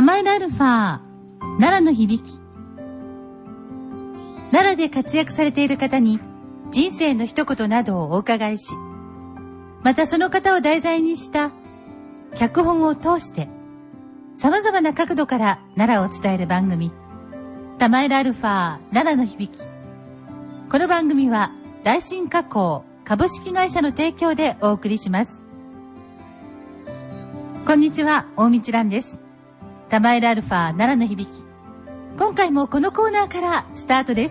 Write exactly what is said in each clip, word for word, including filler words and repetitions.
玉井アルファ奈良の響き。奈良で活躍されている方に人生の一言などをお伺いし、またその方を題材にした脚本を通して様々な角度から奈良を伝える番組、玉井アルファ奈良の響き。この番組は大新加工株式会社の提供でお送りします。こんにちは、大道蘭です。玉井アルファ奈良の響き。今回もこのコーナーからスタートです。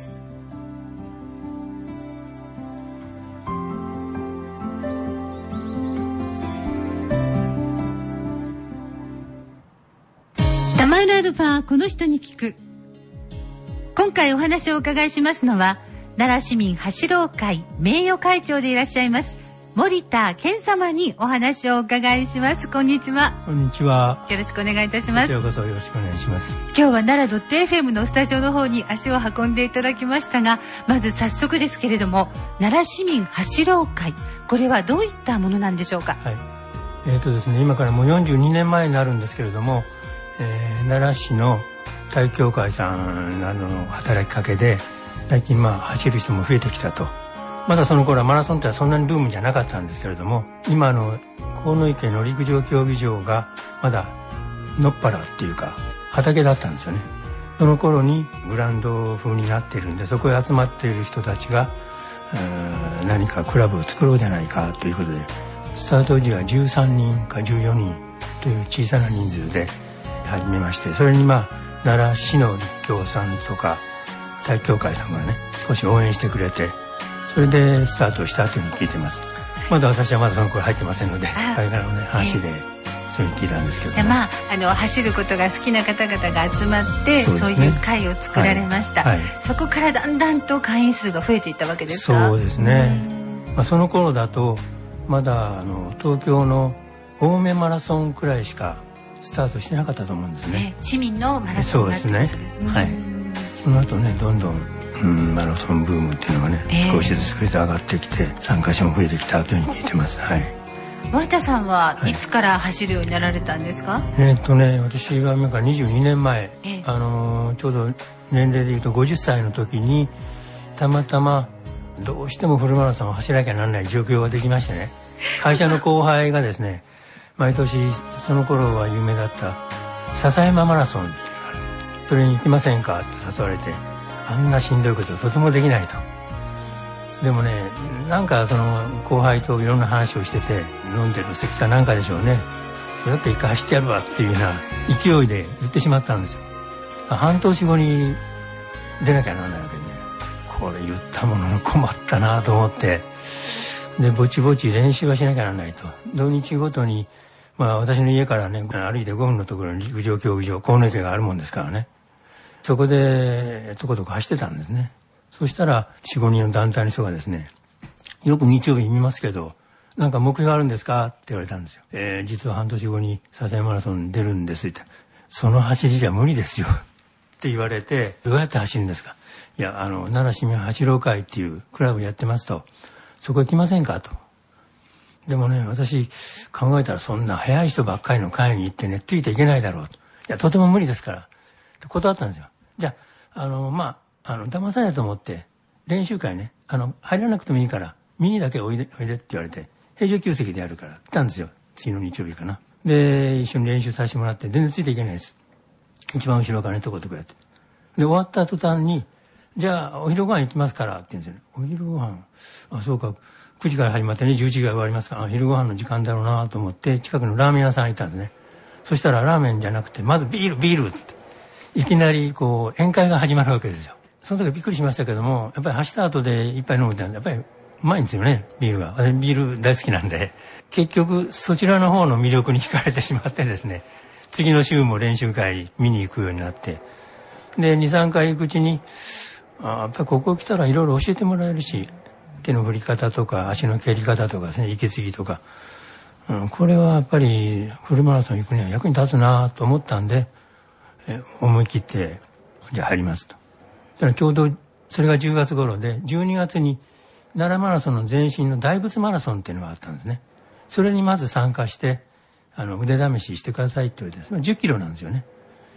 玉井アルファこの人に聞く。今回お話をお伺いしますのは、奈良市民走ろう会名誉会長でいらっしゃいます森田健様にお話をお伺いします。こんにちは。 こんにちは。 よろしくお願いいたします。 こちらこそよろしくお願いします。 今日は奈良 .fm のスタジオの方に足を運んでいただきましたが、まず早速ですけれども、奈良市民走ろう会、これはどういったものなんでしょうか。 はい。えーとですね、今からもうよんじゅうにねんまえになるんですけれども、えー、奈良市の体育協会さんなどの働きかけで、最近まあ走る人も増えてきたと。まだその頃はマラソンってそんなにブームじゃなかったんですけれども、今の鴻池の陸上競技場がまだのっぱらっていうか畑だったんですよね。その頃にグラウンド風になっているんで、そこへ集まっている人たちが何かクラブを作ろうじゃないかということで、スタート時はじゅうさんにんかじゅうよにんという小さな人数で始めまして、それにまあ奈良市の立教さんとか体育協会さんがね少し応援してくれて、それでスタートしたというふうに聞いてます。まだ私はまだその頃入ってませんので、あれからのね話でそういうふうに聞いたんですけども、 まあ、あの走ることが好きな方々が集まって そう、ね、そういう会を作られました、はいはい、そこからだんだんと会員数が増えていったわけですか。 そうですね、まあ、その頃だとまだあの東京の青梅マラソンくらいしかスタートしてなかったと思うんですね。 市民のマラソンがってことですね。そうですね、はい。 その後ねどんどん、うん、マラソンブームっていうのがね、えー、少しずつ増えて上がってきて参加者も増えてきたというふうに聞いてます。はい。 森田さんはいつから走るようになられたんですか。はい、 えー、っとね私が今からにじゅうにねんまえ、えー、あのー、ちょうど年齢でいうとごじゅっさいの時にたまたまどうしてもフルマラソンを走らなきゃならない状況ができましてね、会社の後輩がですね毎年その頃は有名だった笹山マラソンっていうのがある、それに行きませんかって誘われて、あんなしんどいこととてもできないと。でもねなんかその後輩といろんな話をしてて、飲んでる席かなんかでしょうね、それだって一回走ってやるわっていうような勢いで言ってしまったんですよ。半年後に出なきゃならないわけでね、これ言ったものの困ったなと思って、でぼちぼち練習はしなきゃならないと。土日ごとにまあ私の家からね歩いてごふんのところに陸上競技場鴻池があるもんですからね、そこでとことこ走ってたんですね。そしたら よん、ごにんの団体の人がですね、よく日曜日見ますけどなんか目標あるんですかって言われたんですよ。えー、実は半年後に笹山マラソンに出るんですって。その走りじゃ無理ですよって言われて、どうやって走るんですか。いやあの奈良市民走ろう会っていうクラブやってますと、そこ行きませんかと。でもね私考えたらそんな速い人ばっかりの会に行ってねついていけないだろうと。いやとても無理ですから断ったんですよ。じゃああのまああの騙さないと思って練習会ねあの入らなくてもいいから見にだけおいでおいでって言われて、平常休席でやるから来たんですよ。次の日曜日かな。で一緒に練習させてもらって全然ついていけないです。一番後ろからねとことこやって、で終わった途端にじゃあお昼ご飯行きますからって言うんですよね。お昼ご飯、あそうかくじから始まってねじゅういちじが終わりますから、あ昼ご飯の時間だろうなと思って近くのラーメン屋さん行ったんですね。そしたらラーメンじゃなくてまずビールビールっていきなりこう宴会が始まるわけですよ。その時びっくりしましたけども、やっぱり走った後で一杯飲むってやっぱりうまいんですよねビールが。私ビール大好きなんで、結局そちらの方の魅力に惹かれてしまってですね、次の週も練習会見に行くようになって、で にさんかい行くうちにあやっぱりここ来たらいろいろ教えてもらえるし、手の振り方とか足の蹴り方とかですね、息継ぎとか、うん、これはやっぱりフルマラソン行くには役に立つなと思ったんで、え思い切ってじゃあ入りますと。ちょうどそれがじゅうがつ頃で、じゅうにがつに奈良マラソンの前身の大仏マラソンっていうのがあったんですね。それにまず参加してあの腕試ししてくださいって言われて、じゅっキロなんですよね。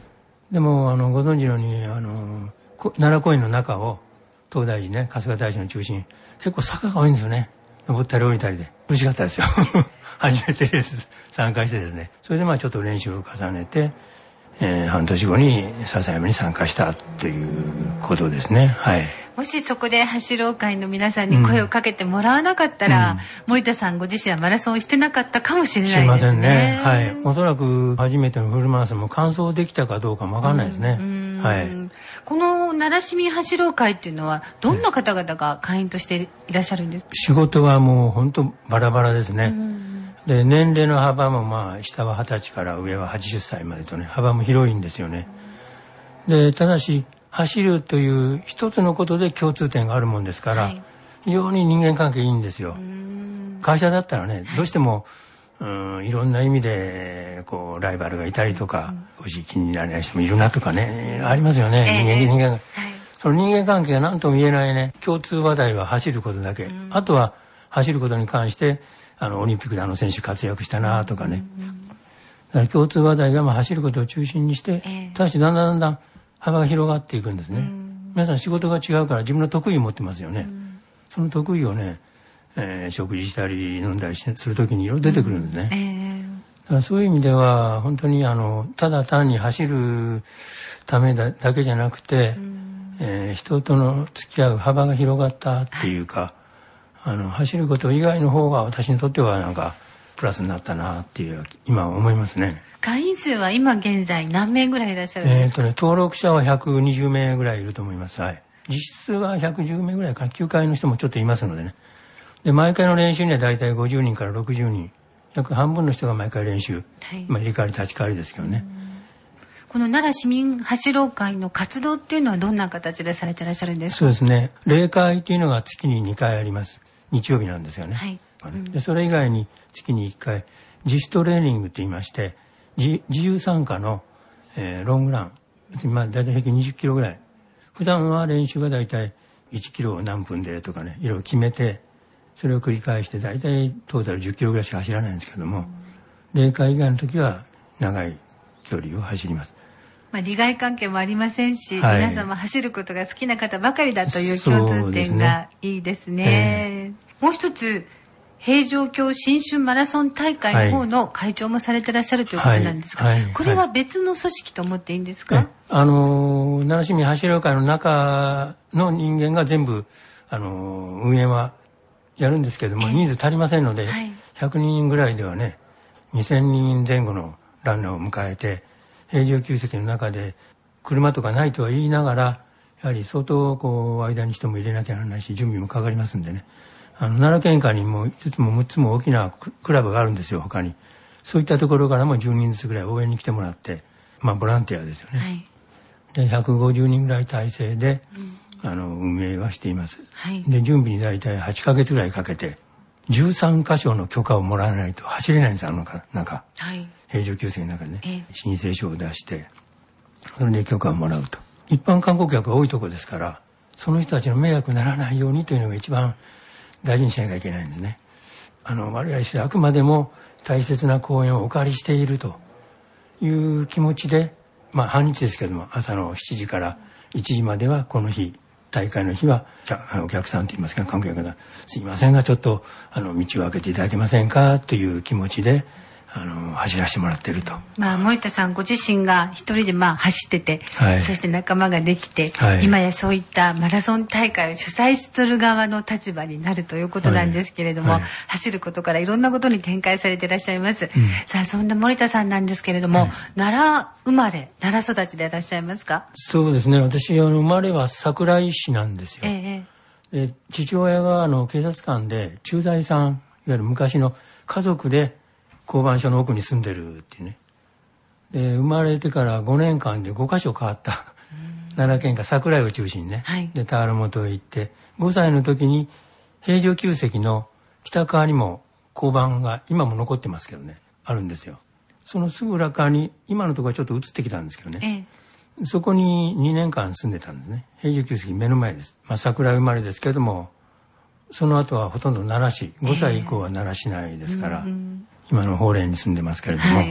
でもあのご存知のようにあの奈良公園の中を東大寺ね、春日大師の中心、結構坂が多いんですよね。登ったり降りたりで苦しかったですよ初めてレース参加してですね、それでまあちょっと練習を重ねて、えー、半年後に笹山に参加したということですね。はい。 もしそこで走ろう会の皆さんに声をかけてもらわなかったら、うん、森田さんご自身はマラソンをしてなかったかもしれないですね。しませんね。 はい。おそらく初めてのフルマラソンも完走できたかどうかもわかんないですね。うんはい。 この奈良市民走ろう会っていうのはどんな方々が会員としていらっしゃるんですか？ 仕事はもう本当バラバラですね。で年齢の幅もまあ下ははたちから上ははちじゅっさいまでとね、幅も広いんですよね。でただし走るという一つのことで共通点があるもんですから、はい、非常に人間関係いいんですよ。会社だったらね、どうしても、うん、いろんな意味でこうライバルがいたりとか、おじ気にならない人もいるなとかね、ありますよね、えー、人間人間が、はい、その人間関係が何とも言えないね、共通話題は走ることだけ、あとは走ることに関してあのオリンピックであの選手活躍したなとかね、だから共通話題がまあ走ることを中心にして、えー、ただしだんだんだんだん幅が広がっていくんですね。皆さん仕事が違うから自分の得意を持ってますよね。その得意をね、えー、食事したり飲んだりするときにいろいろ出てくるんですね。えー、だからそういう意味では本当にあのただ単に走るため だ, だけじゃなくて、えー、人との付き合う幅が広がったっていうか、あの走ること以外の方が私にとってはなんかプラスになったなっていう今思いますね。 会員数は今現在何名ぐらいいらっしゃるんですか？ えーとね、登録者はひゃくにじゅうめいぐらいいると思います。はい。実質はひゃくじゅうめいぐらいかな。休会の人もちょっといますのでね。で、毎回の練習にはだいたいごじゅうにんからろくじゅうにん。約半分の人が毎回練習。はい、まあ入れ替わり立ち替わりですけどね。 この奈良市民走ろう会の活動っていうのはどんな形でされていらっしゃるんですか？ そうですね。例会っていうのが月ににかいあります。日曜日なんですよね。はい。うん、でそれ以外に月にいっかい自主トレーニングって言いまして、自, 自由参加の、えー、ロングラン、まあ、だいたい平均にじゅっキロぐらい。普段は練習がだいたいいちキロを何分でとかね、いろいろ決めて、それを繰り返して、だいたいトータルじゅっキロぐらいしか走らないんですけども、例会以外の時は長い距離を走ります。 まあ、利害関係もありませんし、はい、皆様走ることが好きな方ばかりだという共通点がいいですね。えー、もう一つ、平城京新春マラソン大会の方の会長もされてらっしゃるということなんですが、はいはいはい、これは別の組織と思っていいんですか？ あの奈良市民走ろう会の中の人間が全部あの運営はやるんですけども、人数足りませんので、はい、ひゃくにんぐらいではねにせんにんぜん後のランナーを迎えて、平城宮跡の中で車とかないとは言いながら、やはり相当こう間に人も入れなきゃならないし、準備もかかりますんでね、あの奈良県下にもいつつもむっつも大きなクラブがあるんですよ、他に。そういったところからもじゅうにんずつぐらい応援に来てもらって、まあボランティアですよね。はい、でひゃくごじゅうにんぐらい体制で、うん、あの運営はしています。はい、で準備にだいたいはちかげつぐらいかけてじゅうさんかしょの許可をもらわないと走れないんです、あの中。はい、平城宮跡の中でね、ええ、申請書を出してそれで許可をもらうと。一般観光客が多いところですから、その人たちの迷惑にならないようにというのが一番大事にしなきゃいけないんですね。あの我々してあくまでも大切な公園をお借りしているという気持ちで、まあ半日ですけども、朝のしちじからいちじまではこの日、大会の日はお客さんといいますか、観光客がすいませんがちょっとあの道を開けていただけませんかという気持ちであの走らせてもらっていると。 まあ、森田さんご自身が一人でまあ走ってて、はい、そして仲間ができて、はい、今やそういったマラソン大会を主催する側の立場になるということなんですけれども、はいはい、走ることからいろんなことに展開されていらっしゃいます、うん、さあそんな森田さんなんですけれども、はい、奈良生まれ奈良育ちでいらっしゃいますか？ そうですね、私あの生まれは桜井市なんですよ、ええ、で父親があの警察官で駐在さん、いわゆる昔の家族で交番所の奥に住んでるっていうね。で生まれてからごねんかんでごかしょ変わった奈良県下桜井を中心にね、はい、で田原本へ行ってごさいの時に平城宮跡の北側にも交番が今も残ってますけどね、あるんですよ。そのすぐ裏側に今のところはちょっと移ってきたんですけどね、ええ、そこににねんかん住んでたんですね。平城宮跡目の前です。まあ桜井生まれですけども、その後はほとんど奈良市、ごさい以降は奈良市内ですから、えーうん、今の法蓮に住んでますけれども、はい、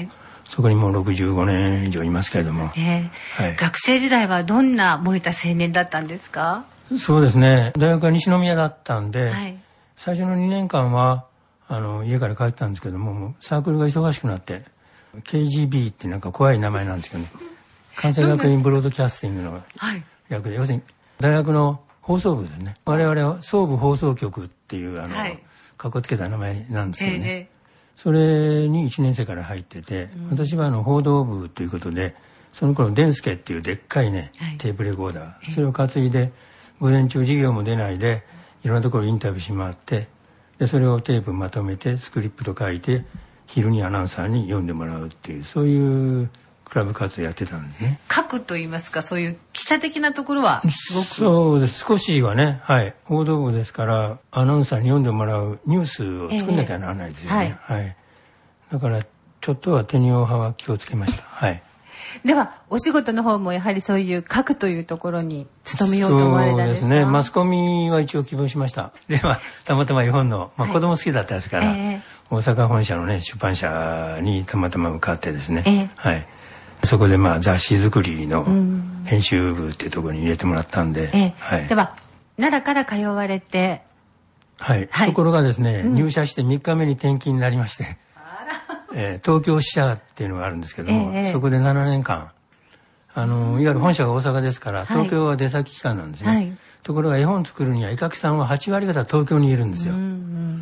そこにもうろくじゅうごねん以上いますけれども、 ねはい、学生時代はどんな森田青年だったんですか？ そうですね、大学は西宮だったんで、 はい、 最初のにねんかんはあの家から帰ってたんですけども、もうサークルが忙しくなって ケージービー ってなんか怖い名前なんですけど、ね、関西学院ブロードキャスティングの略で、はい、要するに大学の放送部ですね。我々は総部放送局っていうあの、はい、かっこつけた名前なんですけどね、えーそれにいちねん生から入ってて、うん、私はあの報道部ということで、その頃デンスケっていうでっかいね、はい、テープレコーダー、それを担いで午前中授業も出ないでいろんなところインタビューし回って、でそれをテープまとめてスクリプト書いて昼にアナウンサーに読んでもらうっていう、そういうクラブ活動やってたんですね。 書くと言いますか、そういう記者的なところはすごく。 そうです、少しはね、はい、報道部ですからアナウンサーに読んでもらうニュースを作んなきゃならないですよね、えーはいはい、だからちょっとはテニオ派は気をつけました。はい。 ではお仕事の方もやはりそういう書くというところに勤めようと思われたんですか？ そうですね、マスコミは一応希望しました。ではたまたま絵本の、まあ、子供好きだったですから、はいえー、大阪本社のね出版社にたまたま受かってですね、えー、はい、そこでまあ雑誌作りの編集部っていうところに入れてもらったんで、 えーはい、では奈良から通われて、 はい、はい、ところがですね、うん、入社してみっかめに転勤になりまして、えー、東京支社っていうのがあるんですけども、えー、そこでななねんかんあのいわゆる本社が大阪ですから東京は出先機関なんですね、はい、ところが絵本作るには絵描きさんははちわり方東京にいるんですよ、うんうん、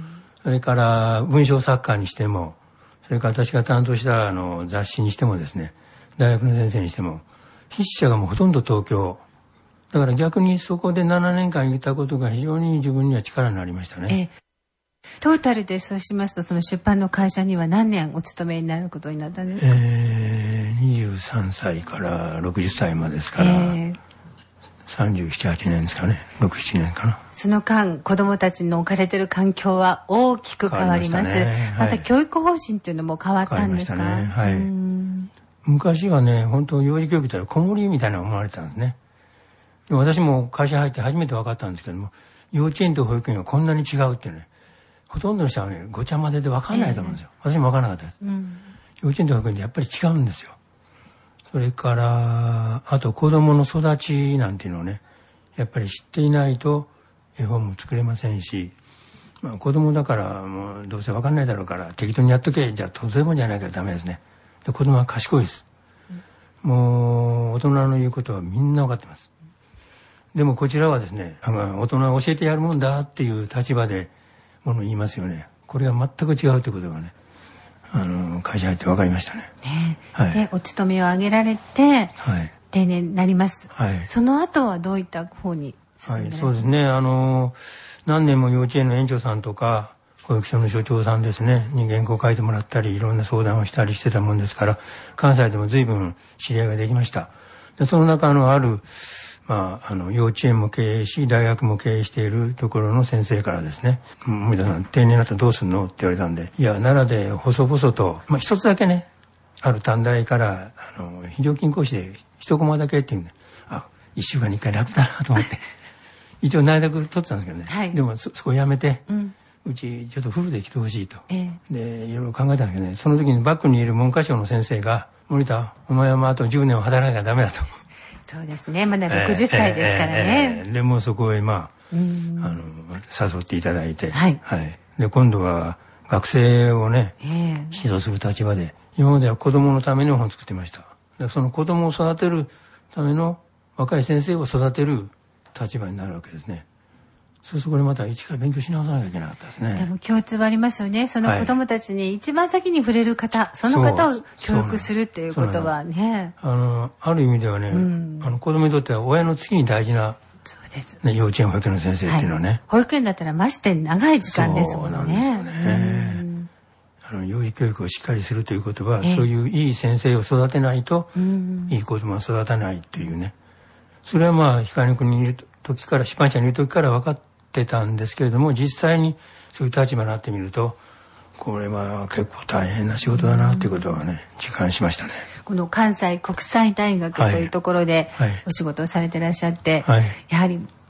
それから文章作家にしても、それから私が担当したあの雑誌にしてもですね、大学の先生にしても筆者がもうほとんど東京だから、逆にそこでななねんかんいたことが非常に自分には力になりましたね。えトータルでそうしますと、その出版の会社には何年お勤めになることになったんですか？ えー、にじゅうさんさいからろくじゅっさいまでですから、えー、さんじゅうなな、はちねんですかね。ろく、ななねんかな。 その間子どもたちの置かれている環境は大きく変わります。ましたね、はい、また教育方針っていうのも変わったんですか？変わりましたね、はい、うん昔はね、本当幼児教育って子守みたいな思われてたんですね。私も会社に入って初めて分かったんですけども、幼稚園と保育園がこんなに違うっていうね、ほとんどの人はねごちゃ混ぜで分かんないと思うんですよ、えー、私も分からなかったです、うん、幼稚園と保育園ってやっぱり違うんですよ。それからあと子供の育ちなんていうのをね、やっぱり知っていないと絵本も作れませんし、まあ、子供だからもうどうせ分かんないだろうから適当にやっとけ、じゃあとてもじゃないからダメですね。で子供は賢いです、うん、もう大人の言うことはみんな分かってます。でもこちらはですね、大人は教えてやるもんだっていう立場でものを言いますよね。これは全く違うということがね、あの会社入って分かりましたね。 ねはい、でお勤めを上げられて、はい、定年になります、はい、その後はどういった方に進められますか？はい、そうですね、あの何年も幼稚園の園長さんとか保育所の所長さんですねに原稿を書いてもらったりいろんな相談をしたりしてたもんですから、関西でも随分知り合いができました。でその中のあるまあ、あの幼稚園も経営し大学も経営しているところの先生からですね、森田さん定年になったらどうするのって言われたんで、いや奈良で細々と、まあ、一つだけねある短大からあの非常勤講師で一コマだけっていうんで、あ一週間に一回楽だなと思って一応内諾取ってたんですけどね、はい、でも そ, そこやめて、うん、うちちょっとフルで来てほしいと、ええ、でいろいろ考えたんですけどね、その時にバックにいる文科省の先生が、森田お前はまああとじゅうねんは働かなきゃダメだと。 そうですね、まだろくじゅっさいですからね、 えーえー、でもそこへまあ、あの誘っていただいて、はいはい、で今度は学生をね、えー、指導する立場で、今までは子供のための本を作ってました。でその子供を育てるための若い先生を育てる立場になるわけですね。そうするとこれまた一から勉強し直さなきゃいけなかったですね。 でも共通はありますよね。その子供たちに一番先に触れる方、はい、その方を教育するっていうことはね、 あのある意味ではね、うん、あの子供にとっては親の次に大事な、そうです、ね、幼稚園保育園の先生っていうのはね、はい、 保育園だったらまして長い時間ですもんね。 そうなんですよね、うん、あの養育教育をしっかりするということは、そういういい先生を育てないと、うん、いい子供は育たないっていうね、それはまあ光の国にいる時から出版社にいる時から分かってたんですけれども、実際にそういう立場になってみると、これは結構大変な仕事だなということはね、実感しましたね。 この関西国際大学というところでお仕事をされていらっしゃって、はいはい、やはり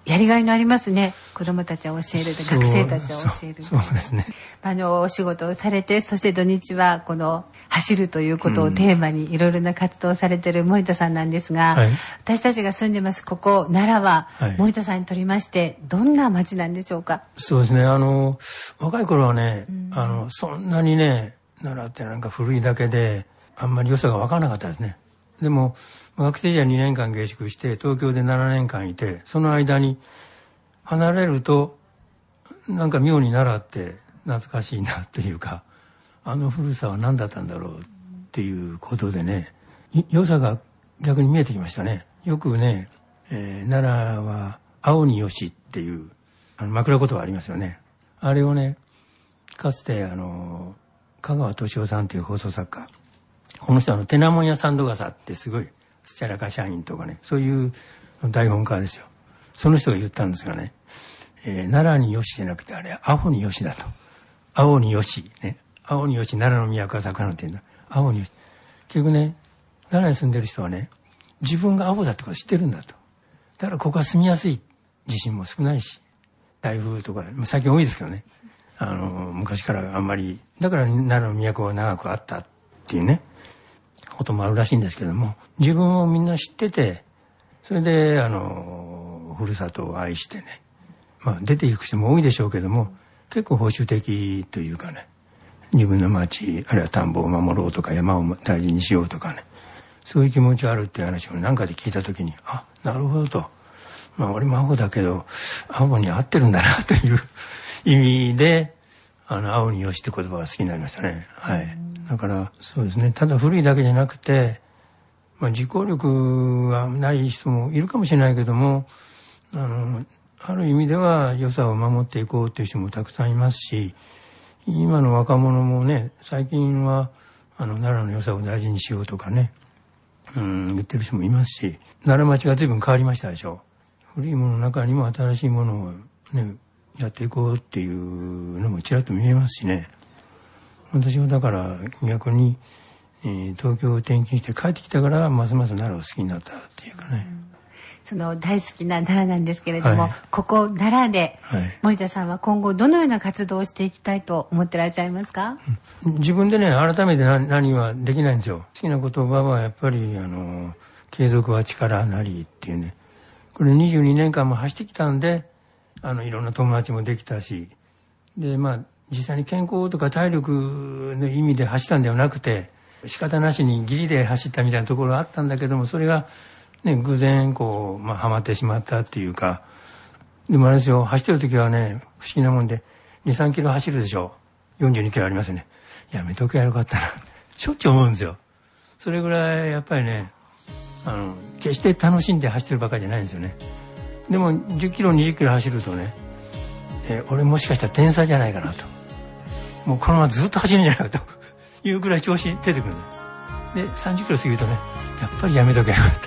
やりがいのありますね。子どもたちを教える、学生たちを教える。 そう、そうですね。 あのお仕事をされて、そして土日はこの走るということをテーマにいろいろな活動をされている森田さんなんですが、はい、私たちが住んでますここ奈良は、はい、森田さんにとりましてどんな町なんでしょうか？ そうですね。あの若い頃はね、うん、あのそんなにね、奈良ってなんか古いだけであんまり良さが分からなかったですね。でも学生時代にねんかん下宿して東京でななねんかんいて、その間に離れるとなんか妙に奈良って懐かしいなというか、あの古さは何だったんだろうっていうことでね、良さが逆に見えてきましたね。よくね、えー、奈良は青によしっていうあの枕言葉ありますよね。あれをね、かつてあの香川敏夫さんという放送作家、この人はあのテナモンやサンドガサってすごいスチャラカ社員とかね、そういう台本家ですよ。その人が言ったんですがね、えー、奈良によしじゃなくてあれ青によしだと。青によしね、青によし、奈良の都は桜のっていうんだ。青によし。結局ね、奈良に住んでる人はね、自分が青だってこと知ってるんだと。だからここは住みやすい、地震も少ないし、台風とか最近多いですけどね、あの昔からあんまり、だから奈良の都は長くあったっていうねこともあるらしいんですけども、自分をみんな知ってて、それであのふるさとを愛してね、まあ出ていく人も多いでしょうけども、結構保守的というかね、自分の町あるいは田んぼを守ろうとか山を大事にしようとかね、そういう気持ちがあるっていう話を何かで聞いたときに、あ、なるほどと、まあ俺も青だけど青に合ってるんだなという意味で、あの青によしって言葉が好きになりましたね。はい。だからそうですね、ただ古いだけじゃなくて、まあ、自己力がない人もいるかもしれないけども、あのある意味では良さを守っていこうという人もたくさんいますし、今の若者もね、最近はあの奈良の良さを大事にしようとかね、うん、言ってる人もいますし、奈良町が随分変わりましたでしょ。古いものの中にも新しいものをね、やっていこうっていうのもちらっと見えますしね。私はだから逆に、えー、東京を転勤して帰ってきたからますます奈良を好きになったっていうかね、うん、 その大好きな奈良なんですけれども、はい、ここ奈良で森田さんは今後どのような活動をしていきたいと思ってらっしゃいますか？ うん、自分でね改めて 何, 何はできないんですよ。好きな言葉はやっぱりあの継続は力なりっていうね、これにじゅうにねんかんも走ってきたんで、あのいろんな友達もできたし、でまあ実際に健康とか体力の意味で走ったんではなくて、仕方なしに義理で走ったみたいなところがあったんだけども、それがね偶然こうまあハマってしまったっていうか、でもあれですよ、走ってる時はね不思議なもんでに、さんキロ走るでしょ、よんじゅうにキロありますよね。やめとけばよかったなしょっちゅう思うんですよ。それぐらいやっぱりね、あの決して楽しんで走ってるばかりじゃないんですよね。でもじゅっキロにじゅっキロ走るとね、えー、俺もしかしたら天才じゃないかなと、もうこのままずっと走るんじゃないかというぐらい調子出てくるんだよ。でさんじゅっキロ過ぎるとね、やっぱりやめとけばよかった、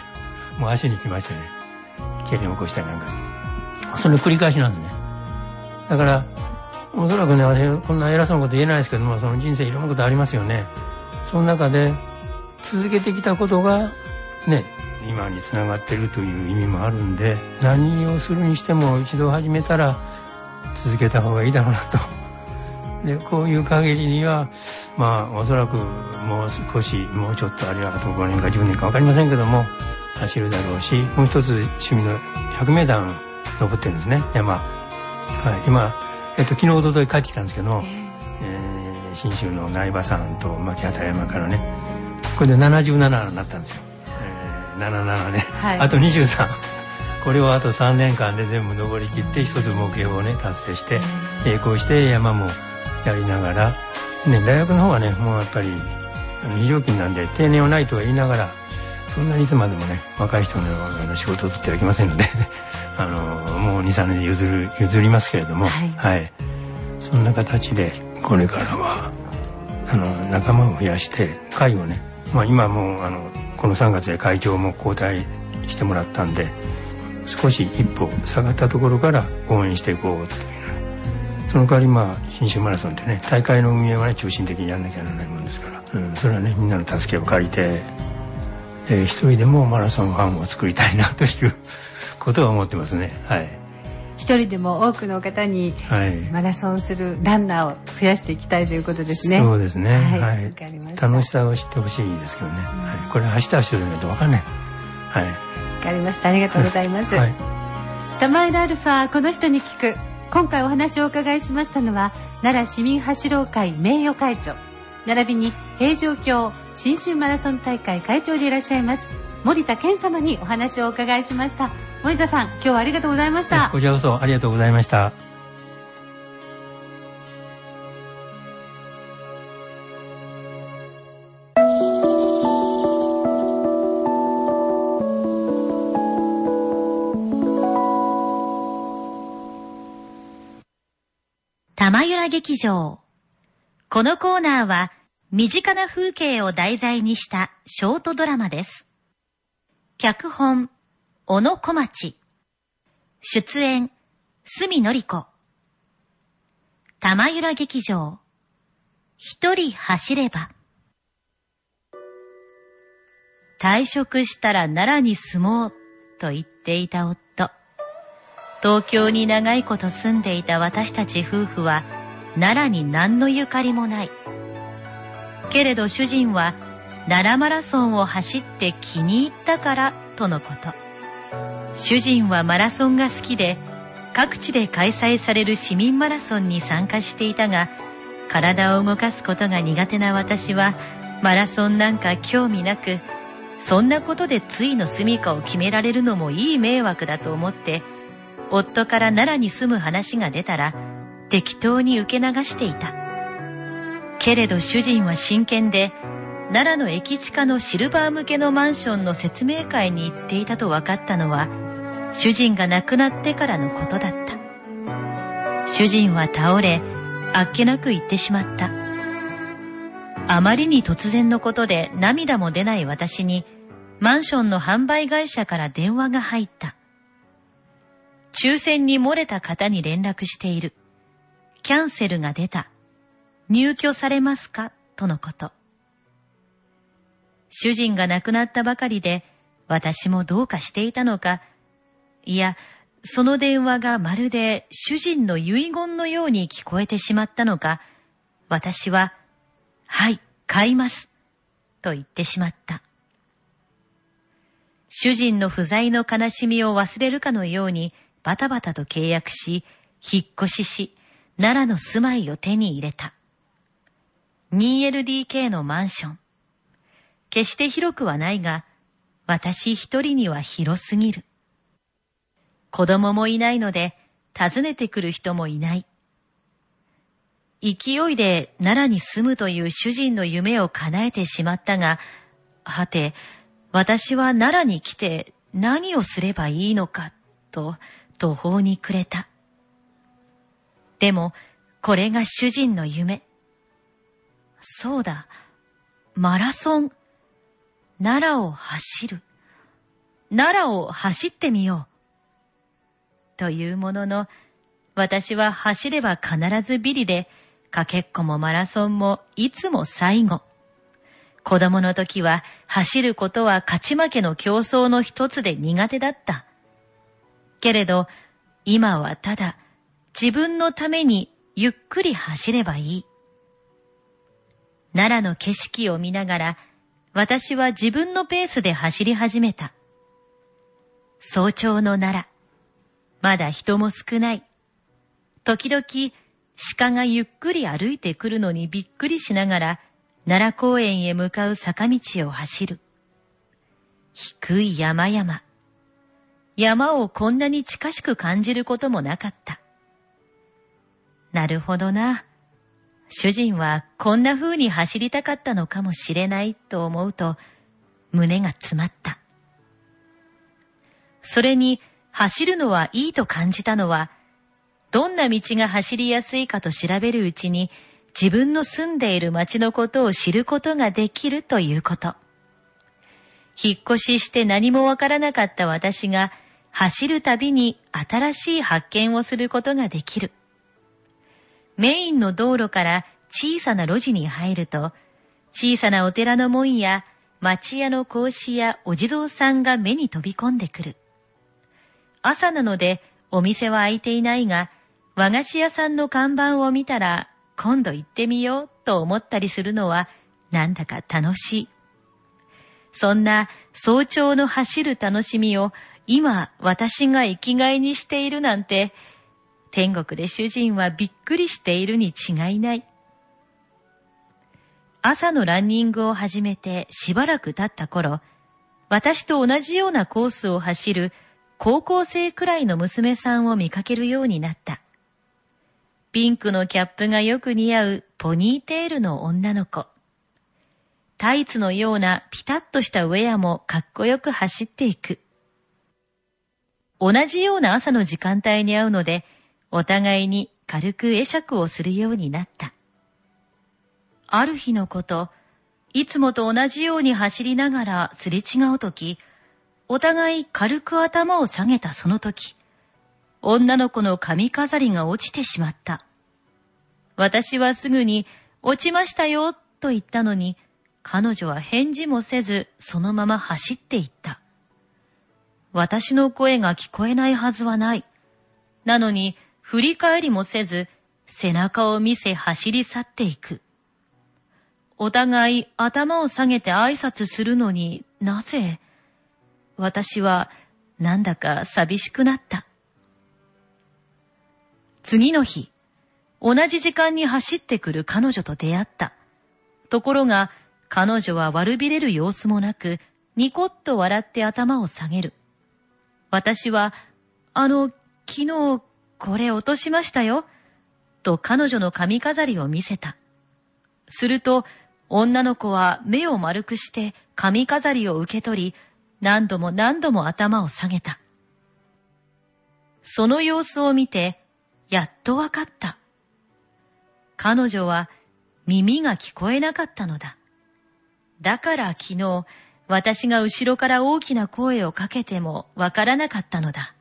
もう足に来ましてね、蹴り起こしたりなんか、その繰り返しなんですね。だからおそらくね、私こんな偉そうなこと言えないですけども、その人生いろんなことありますよね。その中で続けてきたことがね今につながっているという意味もあるんで、何をするにしても一度始めたら続けた方がいいだろうなと。でこういう限りにはまあおそらくもう少しもうちょっとあれはあとごねんかじゅうねんか分かりませんけども走るだろうし、もう一つ趣味のひゃくメーター登ってるんですね、山。はい、今、えっと、昨日おととい帰ってきたんですけども、えー、信州の苗場山と牧畑山からね、これでななじゅうななになったんですよ。えー、ななじゅうななね、はい、あとにじゅうさん、これをあとさんねんかんで全部登り切って一つ目標をね達成して並行して山もやりながら、ね、大学の方はねもうやっぱり非常勤なんで定年はないとは言いながら、そんなにいつまでもね若い人の仕事を取ってはいけませんのであのもうに、さんねんで譲る譲りますけれども、はい、はい、そんな形でこれからはあの仲間を増やして会をね、まあ、今もうあのこのさんがつで会長も交代してもらったんで、少し一歩下がったところから応援していこうという、その代わりまあ信州マラソンってね大会の運営はね中心的にやんなきゃならないもんですから、うん、それはねみんなの助けを借りて、えー、一人でもマラソンファンを作りたいなということは思ってますね。はい。 一人でも多くの方にマラソンするランナーを増やしていきたいということですね。 そうですね。はい。はい、 かりました。 楽しさを知ってほしいですけどね。はい。これ走った人じゃないと分かんない。はい。わかりました。ありがとうございます。はい。玉浦アルファこの人に聞く。今回お話をお伺いしましたのは奈良市民走ろう会名誉会長、並びに平城京新春マラソン大会会長でいらっしゃいます森田健様にお話をお伺いしました。森田さん、今日はありがとうございました。 こちらこそありがとうございました。 玉浦劇場。このコーナーは身近な風景を題材にしたショートドラマです。脚本、小野小町。出演、角典子。玉浦劇場。一人走れば。退職したら奈良に住もうと言っていた夫。東京に長いこと住んでいた私たち夫婦は奈良に何のゆかりもない。けれど主人は奈良マラソンを走って気に入ったからとのこと。主人はマラソンが好きで各地で開催される市民マラソンに参加していたが、体を動かすことが苦手な私はマラソンなんか興味なく、そんなことでついの住処を決められるのもいい迷惑だと思って、夫から奈良に住む話が出たら適当に受け流していた。けれど主人は真剣で、奈良の駅近のシルバー向けのマンションの説明会に行っていたと分かったのは主人が亡くなってからのことだった。主人は倒れ、あっけなく行ってしまった。あまりに突然のことで涙も出ない私にマンションの販売会社から電話が入った。抽選に漏れた方に連絡している。キャンセルが出た。入居されますかとのこと。主人が亡くなったばかりで、私もどうかしていたのか、いや、その電話がまるで主人の遺言のように聞こえてしまったのか、私は、はい、買います、と言ってしまった。主人の不在の悲しみを忘れるかのように、バタバタと契約し、引っ越しし、奈良の住まいを手に入れた。ツーエルディーケー のマンション。決して広くはないが、私一人には広すぎる。子供もいないので、訪ねてくる人もいない。勢いで奈良に住むという主人の夢を叶えてしまったが、はて、私は奈良に来て何をすればいいのか、と、途方に暮れた。でも、これが主人の夢。そうだ、マラソン。奈良を走る。奈良を走ってみよう。というものの、私は走れば必ずビリで、かけっこもマラソンもいつも最後。子供の時は走ることは勝ち負けの競争の一つで苦手だった。けれど、今はただ自分のためにゆっくり走ればいい。奈良の景色を見ながら、私は自分のペースで走り始めた。早朝の奈良、まだ人も少ない。時々、鹿がゆっくり歩いてくるのにびっくりしながら、奈良公園へ向かう坂道を走る。低い山々。山をこんなに近しく感じることもなかった。なるほどな。主人はこんな風に走りたかったのかもしれないと思うと、胸が詰まった。それに走るのはいいと感じたのは、どんな道が走りやすいかと調べるうちに、自分の住んでいる町のことを知ることができるということ。引っ越しして何もわからなかった私が、走るたびに新しい発見をすることができる。メインの道路から小さな路地に入ると、小さなお寺の門や町屋の格子やお地蔵さんが目に飛び込んでくる。朝なのでお店は開いていないが、和菓子屋さんの看板を見たら、今度行ってみようと思ったりするのは、なんだか楽しい。そんな早朝の走る楽しみを今私が生きがいにしているなんて、天国で主人はびっくりしているに違いない。朝のランニングを始めてしばらく経った頃、私と同じようなコースを走る高校生くらいの娘さんを見かけるようになった。ピンクのキャップがよく似合うポニーテールの女の子。タイツのようなピタッとしたウェアもかっこよく走っていく。同じような朝の時間帯に会うので、お互いに軽く会釈をするようになった。ある日のこと、いつもと同じように走りながらすれ違うとき、お互い軽く頭を下げたそのとき、女の子の髪飾りが落ちてしまった。私はすぐに、落ちましたよ、と言ったのに、彼女は返事もせず、そのまま走っていった。私の声が聞こえないはずはない。なのに、振り返りもせず、背中を見せ走り去っていく。お互い頭を下げて挨拶するのになぜ？私はなんだか寂しくなった。次の日、同じ時間に走ってくる彼女と出会った。ところが、彼女は悪びれる様子もなく、ニコッと笑って頭を下げる。私は、あの、昨日これ落としましたよ、と彼女の髪飾りを見せた。すると、女の子は目を丸くして髪飾りを受け取り、何度も何度も頭を下げた。その様子を見て、やっとわかった。彼女は耳が聞こえなかったのだ。だから昨日、私が後ろから大きな声をかけてもわからなかったのだ。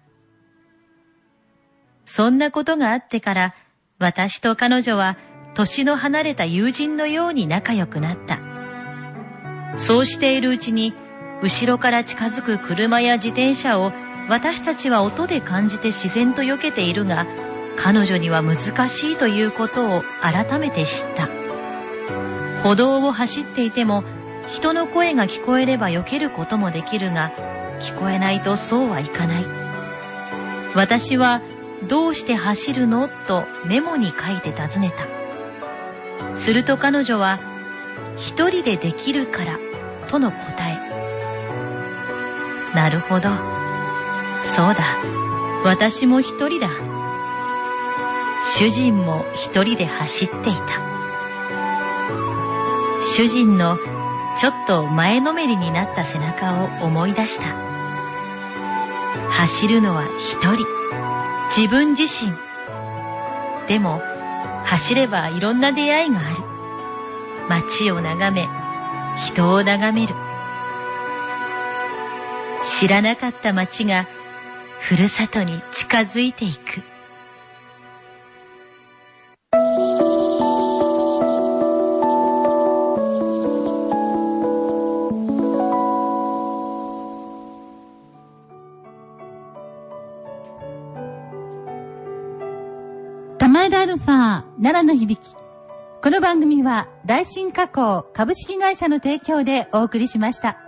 そんなことがあってから、私と彼女は年の離れた友人のように仲良くなった。そうしているうちに、後ろから近づく車や自転車を私たちは音で感じて自然と避けているが、彼女には難しいということを改めて知った。歩道を走っていても、人の声が聞こえれば避けることもできるが、聞こえないとそうはいかない。私は、どうして走るの？とメモに書いて尋ねた。すると彼女は、一人でできるから、との答え。なるほど。そうだ。私も一人だ。主人も一人で走っていた。主人のちょっと前のめりになった背中を思い出した。走るのは一人。自分自身。でも、走ればいろんな出会いがある。街を眺め、人を眺める。知らなかった街が、ふるさとに近づいていく。 玉枝アルファ奈良の響き。この番組は大新加工株式会社の提供でお送りしました。